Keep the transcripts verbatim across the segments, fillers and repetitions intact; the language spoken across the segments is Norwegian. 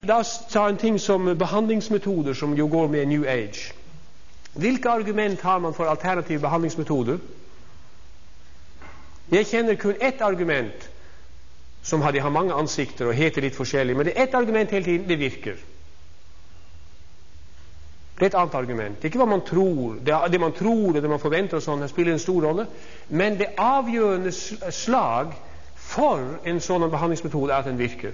la oss ta en ting som behandlingsmetoder som jo går med New Age. Hvilke argument har man for alternative behandlingsmetoder? Jeg kjenner kun ett argument som har, de har mange ansikter og heter litt forskjellig, men det er ett argument hele tiden, det virker. Det er et annet argument. Det er ikke hva man tror. Det, er, det man tror og det man forventer og sånn, det spiller en stor rolle. Men det avgjørende slag for en sånn behandlingsmetode er at den virker.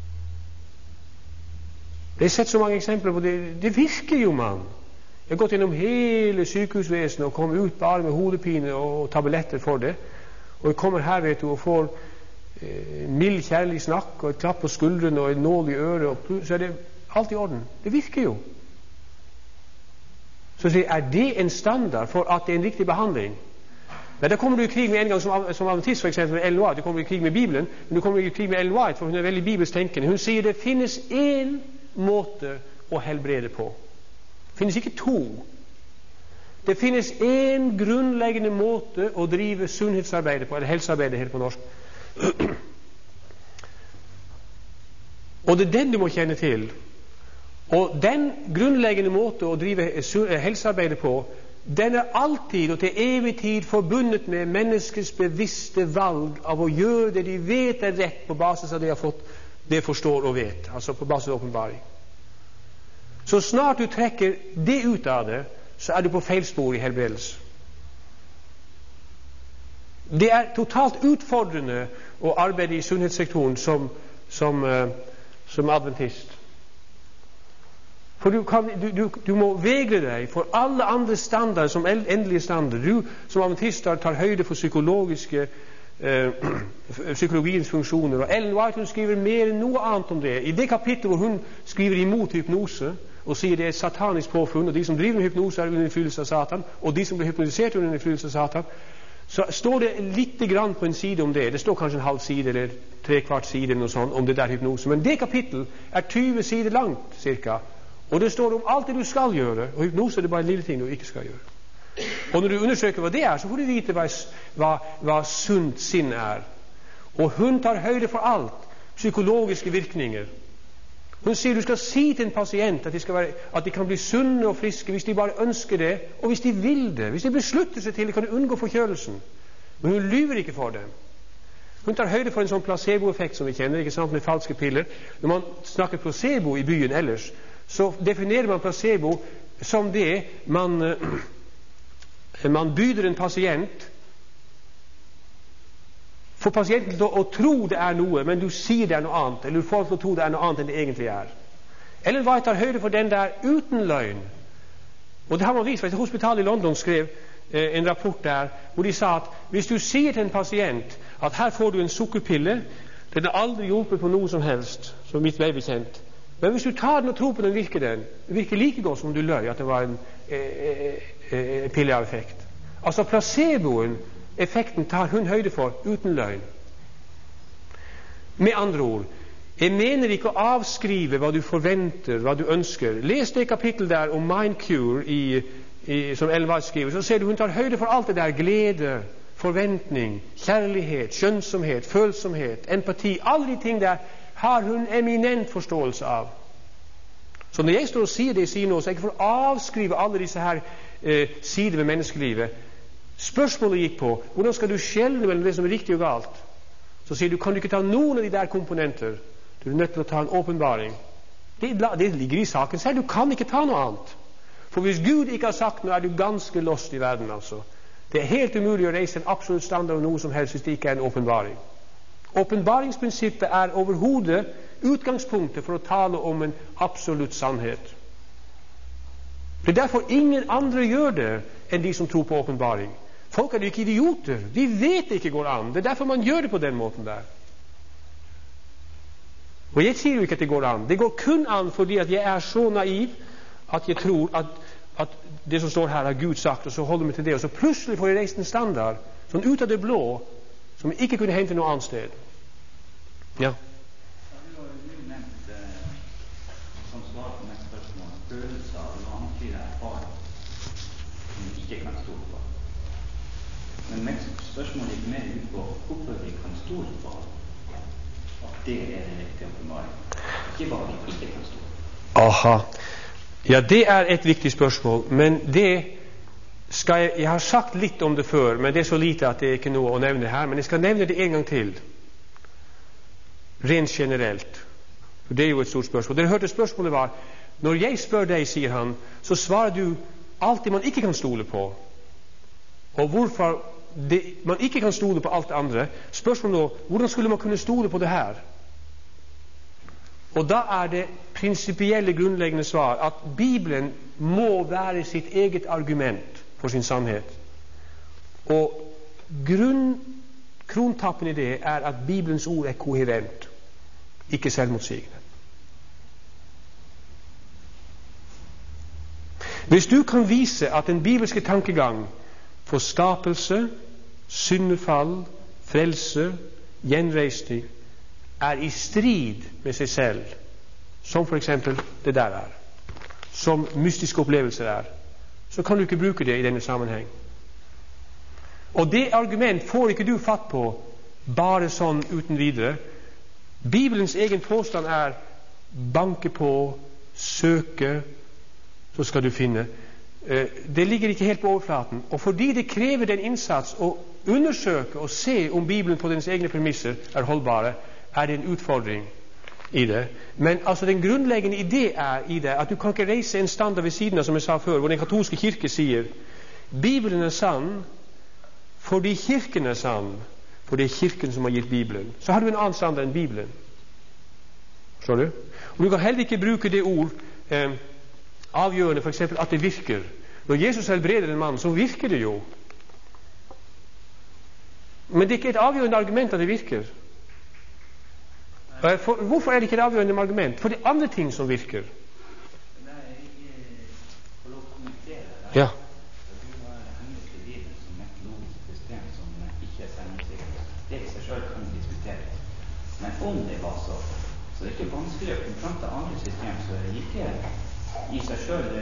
Jeg har sett så mange eksempler på det. Det virker jo, mann. Jeg har gått gjennom hele sykehusvesenet og kommet ut bare med hodepine og tabletter for det. Og jeg kommer her, vet du, og får eh, mild, kjærlig snakk og et klapp på skuldrene og en nål i øret, og så er det alt i orden. Det virker jo. Så er det en standard for at det er en riktig behandling? Men da kommer du i krig med en gang som, som adventist, for eksempel med Ellen White. Du kommer i krig med Bibelen, men du kommer i krig med Ellen White, for hun er veldig bibelsk tenkende. Hun sier det finnes én måte å helbrede på. Det finnes ikke to. Det finnes én grunnleggende måte å drive sunnhetsarbeidet på, eller helsearbeidet helt på norsk. Og det er den du må kjenne til. Og den grunnleggende måte å drive helsearbeidet på, den er alltid og til evig tid forbundet med menneskets bevisste valg av å gjøre det de vet er rett på basis av det de har fått, det forstår og vet, altså på basis av åpenbaring. Så snart du trekker det ut av det, så er du på feil spor i helbredelse. Det er totalt utfordrende å arbeide i sunnhetssektoren som, som, uh, som adventist. For du, kan, du, du, du må vegre deg for alle andre standarder som endelige standarder. Du som adventister tar høyde for psykologiske eh, psykologiens funksjoner. Og Ellen White hun skriver mer enn noe annet om det. I det kapitlet hvor hun skriver imot hypnose og sier det er et satanisk påfunn, og de som driver med hypnose er under innflytelse av Satan, og de som blir hypnotisert under innflytelse av Satan, så står det litt grann på en side om det. Det står kanskje en halv side eller tre kvart side eller noe sånt om det der hypnose. Men det kapittel er tyve sider langt, cirka. Og det står om alt det du skal gjøre, og hypnose er det bare en lille ting du ikke skal gjøre. Og når du undersøker hva det er, så får du vite hva, hva, hva sunt sinn er. Og hun tar høyde for alt, psykologiske virkninger. Hun sier du skal si til en pasient at de, skal være, at de kan bli sunne og friske hvis de bare ønsker det, og hvis de vil det. Hvis de beslutter seg til det, kan du unngå forkjølelsen. Men hun lyver ikke for dem. Hun tar høyde for en sånn placeboeffekt som vi kjenner, ikke sant, med falske piller. Når man snakker placebo i byen ellers, så definerer man placebo som det man, man byder en pasient for pasienten til å, å tro det er noe, men du sier det er noe annet, eller du får til å tro det er noe annet enn det egentlig er. Ellen White tar høyde for den der uten løgn. Og det har man vist. Hospitalet i London skrev eh, en rapport der hvor de sa at hvis du sier til en pasient at her får du en sukkerpille, den har aldri hjulpet på noe som helst, som mitt vei bekjent. Men hvis du tar den og tror på den, virker den. Den virker like godt som du løy at det var en eh, eh, pille av effekt. Altså placeboen, effekten tar hun høyde for uten løgn. Med andre ord, jeg mener ikke å avskrive hva du forventer, hva du ønsker. Les det kapittel der om Mind Cure i, i, som Ellen White skriver, så ser du hun tar høyde for alt det der glede, forventning, kjærlighet, skjønnsomhet, følsomhet, empati, alle de ting der har hun eminent forståelse av. Så når jeg står og sier det jeg sier nå, så er jeg ikke for å avskrive alle disse her eh, sider ved menneskelivet. Spørsmålet gikk på hvordan skal du skjelne mellom det som er riktig og galt. Så sier du, kan du ikke ta noen av de der komponenter, du er nødt til å ta en åpenbaring. Det, det ligger i saken selv, du kan ikke ta noe annet. For hvis Gud ikke har sagt noe, er du ganske lost i verden, altså. Det er helt umulig å reise en absolutt standard av noe som helst hvis det ikke er en åpenbaring. Åpenbaringsprinsippet er overhodet utgangspunktet for å tale om en absolutt sannhet. Det er derfor ingen andre gjør det enn de som tror på åpenbaring. Folk er jo ikke idioter. De vet det ikke går an. Det er derfor man gjør det på den måten der. Og jeg sier jo ikke at det går an. Det går kun an fordi at jeg er så naiv at jeg tror at, at det som står her har Gud sagt, og så holder vi til det, og så plutselig får jeg reist en standard sånn ut av det blå som jeg ikke kunne hente noe annet sted. Ja. Som svar på neste spørsmål, følelser og antyder erfaring som vi ikke kan stole på. Men spørsmålet gikk mer ut på hvorfor vi kan stole på. at det er en riktig åpenbaring. Ikke hva vi ikke kan stole på. Aha. Ja, det er et viktig spørsmål, men det skal jeg, jeg har sagt litt om det før, men det er så lite at det er ikke noe å nevne her, men jeg skal nevne det en gang til. Rent generelt. For det er jo et stort spørsmål. Dere hørte spørsmålet var, når jeg spør deg, sier han, så svarer du alt det man ikke kan stole på. Og hvorfor det, man ikke kan stole på alt det andre. Spørsmålet nå, hvordan skulle man kunne stole på det her? Og da er det prinsipielle grunnleggende svar at Bibelen må være sitt eget argument for sin sannhet. Og grunn, krontappen i det er at Bibelens ord er koherent, ikke selvmotsigende. Hvis du kan vise at den bibelske tankegang for skapelse, syndefall, frelse, gjenreisning er i strid med seg selv, som for eksempel det der er, som mystiske opplevelser er, så kan du ikke bruke det i denne sammenheng. Og det argument får ikke du fatt på bare sånn uten videre. Bibelens egen påstand er banke på, søke, så skal du finne. Det ligger ikke helt på overflaten. Og fordi det krever den innsats å undersøke og se om Bibelen på dens egne premisser er holdbare, er det en utfordring i det. Men altså den grunnleggende idé er i det at du kan ikke reise en standard ved siden av, som jeg sa før, hvor den katolske kirke sier Bibelen er sann fordi kirken er sann, for det er kirken som har gitt Bibelen. Så har du en annen standard enn Bibelen. Forstår du? Og du kan heller ikke bruke det ord eh, avgjørende, for eksempel at det virker. Når Jesus helbreder en mann, så virker det jo. Men det er ikke et avgjørende argument at det virker. For, hvorfor er det ikke et avgjørende argument? For det er andre ting som virker. Ja. Det i seg selv kan diskuteres. Men om det var så, så det er ikke vanskelig å konfronte andre system som er ikke i seg selv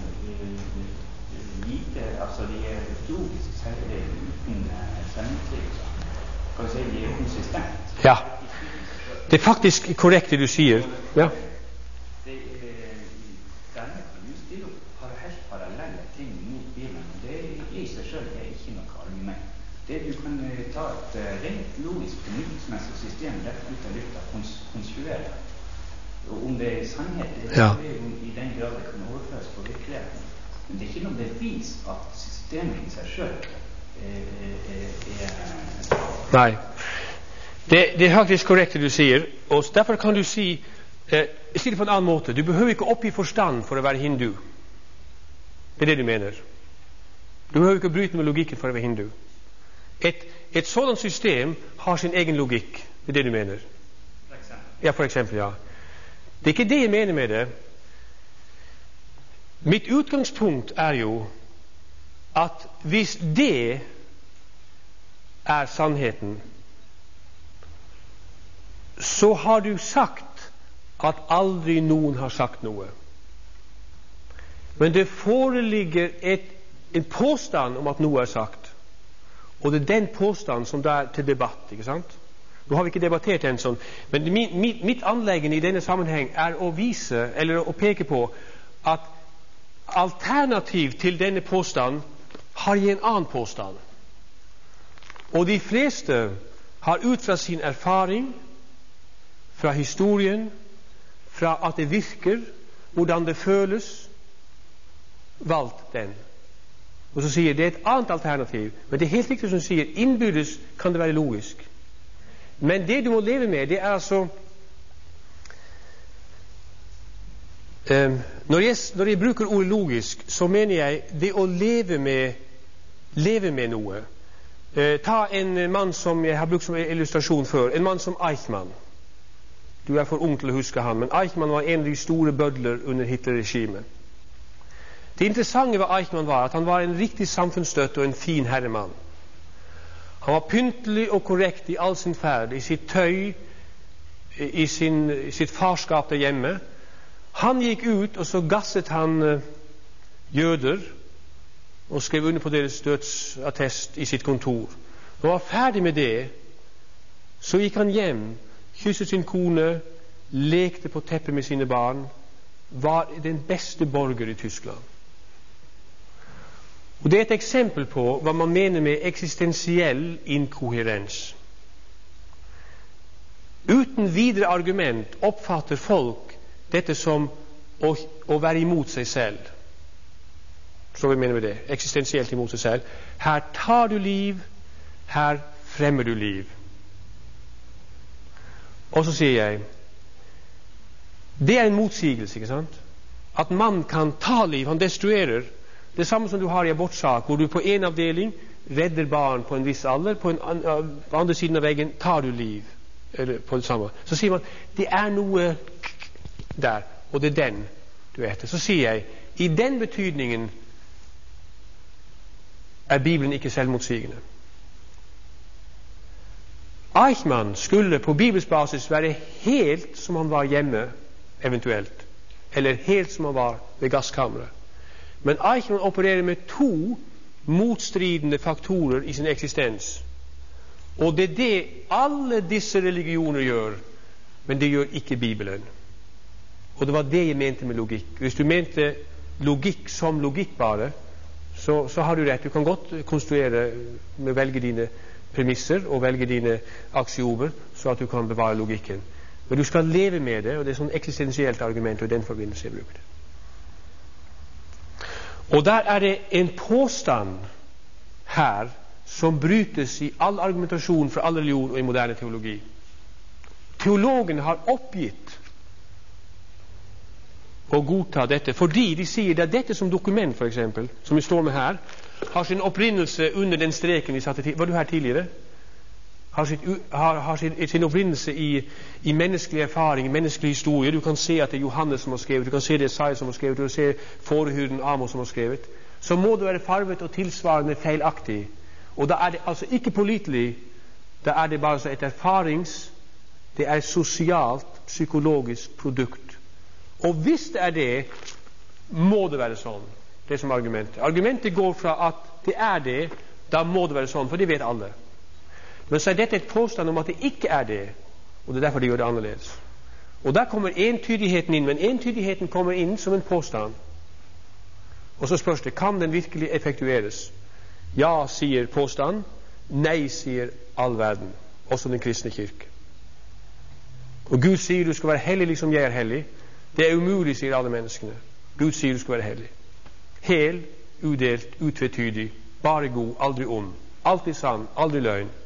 lite, altså de er logisk selv uten selvmotsigelse. Kan du si de er konsistent? Ja. Det er faktisk korrekt det du sier. Ja. Det er denne kan du stille opp helt parallelle ting mot Bibelen, og det i seg selv er ikke noe argument. Det du kan ta et rent logisk fornuftsmessig system rett ut av lufta og konstruere. Og om det er sannhet, det er ja. I den grad det kan overføres på virkeligheten. Men det er ikke noe bevis at systemet i seg selv er, er, er Nei. Det, det er faktisk korrekt det du sier, og derfor kan du si eh, si det på en annen måte. Du behøver ikke oppgi forstand for å være hindu. Det er det du mener. Du behøver ikke bryte med logikken for å være hindu. Et, et sådant system har sin egen logikk. Det er det du mener. For eksempel. Ja, for eksempel, ja. Det er ikke det jeg mener med det. Mitt utgangspunkt er jo at hvis det er sannheten, så har du sagt at aldri noen har sagt noe. Men det foreligger et, en påstand om at noe er sagt. Og det er den påstanden som er til debatt, ikke sant? Nå har vi ikke debattert en sånn, men min, mitt, mitt anliggende i denne sammenheng er å vise, eller å peke på, at alternativ til denne påstand har jeg en annen påstand. Og de fleste har ut fra sin erfaring, fra historien, fra at det virker, hvordan det føles, valgt den. Og så sier det er et annet alternativ, men det er helt riktig som du sier, innbyrdes kan det være logisk. Men det du må leve med, det er altså um, når, jeg, når jeg bruker ordet logisk, så mener jeg det å leve med, leve med noe. Uh, ta en mann som jeg har brukt som illustrasjon før, en mann som Eichmann. Du er for ung til å huske han, men Eichmann var en av de store bødler under Hitler-regimet. Det interessante ved Eichmann var at han var en riktig samfunnsstøtt og en fin herremann. Han var pyntelig og korrekt i all sin ferd, i sitt tøy, i, sin, i sitt farskap der hjemme. Han gikk ut, og så gasset han uh, jøder, og skrev under på deres dødsattest i sitt kontor. Når han var ferdig med det, så gikk han hjem, kysset sin kone, lekte på teppet med sine barn, var den beste borger i Tyskland. Og det er et eksempel på hva man mener med eksistensiell inkoherens. Uten videre argument oppfatter folk dette som å, å være imot seg selv. Så vi mener med det. Eksistensielt imot seg selv. Her tar du liv, her fremmer du liv. Og så sier jeg, det er en motsigelse, ikke sant? At man kan ta liv, han destruerer. Det samme som du har i abortsak, hvor du på en avdeling redder barn på en viss alder, på en an, på andre siden av veggen tar du liv. Eller på det samme. Så sier man, det er noe der, og det er den du etter. Så sier jeg, i den betydningen er Bibelen ikke selvmotsigende. Eichmann skulle på Bibels basis være helt som han var hjemme, eventuelt, eller helt som han var ved gasskammeret. Men Eichmann opererer med to motstridende faktorer i sin eksistens. Og det er det alle disse religioner gjør, men det gjør ikke Bibelen. Og det var det jeg mente med logikk. Hvis du mente logikk som logikk bare, så, så har du rett. Du kan godt konstruere med å velge dine premisser og velge dine aksiomer, så at du kan bevare logikken. Men du skal leve med det, og det er sånn eksistensielt argument, og i den forbindelse jeg bruker det. Og der er det en påstand her som brytes i all argumentasjon fra all religion og i moderne teologi. Teologen har oppgitt å godta dette, fordi de sier det er dette som dokument, for eksempel, som vi står med her, har sin opprinnelse under den streken vi satte til. Var du her tidligere? Har, sitt, har, har sin, sin opprinnelse i, i menneskelig erfaring, i menneskelig historie. Du kan se at det er Johannes som har skrevet, du kan se det er Isaiah som har skrevet, du kan se forhyrden Amos som har skrevet. Så må det være farvet og tilsvarende feilaktig. Og da er det altså ikke pålitelig, da er det bare så et erfarings, det er et sosialt, psykologisk produkt. Og hvis det er det, må det være sånn. Det er som argumentet. Argumentet går fra at det er det, da må det være sånn, for det vet alle. Men så er dette et påstand om at det ikke er det, og det er derfor de gjør det annerledes. Og der kommer entydigheten inn, men entydigheten kommer inn som en påstand. Og så spørs det, kan den virkelig effektueres? Ja, sier påstand. Nei, sier all verden, også den kristne kirke. Og Gud sier du skal være hellig liksom jeg er hellig. Det er umulig, sier alle menneskene. Gud sier du skal være hellig. Hel, udelt, utvetydig, bare god, aldri ond. Alltid sann, aldri løgn.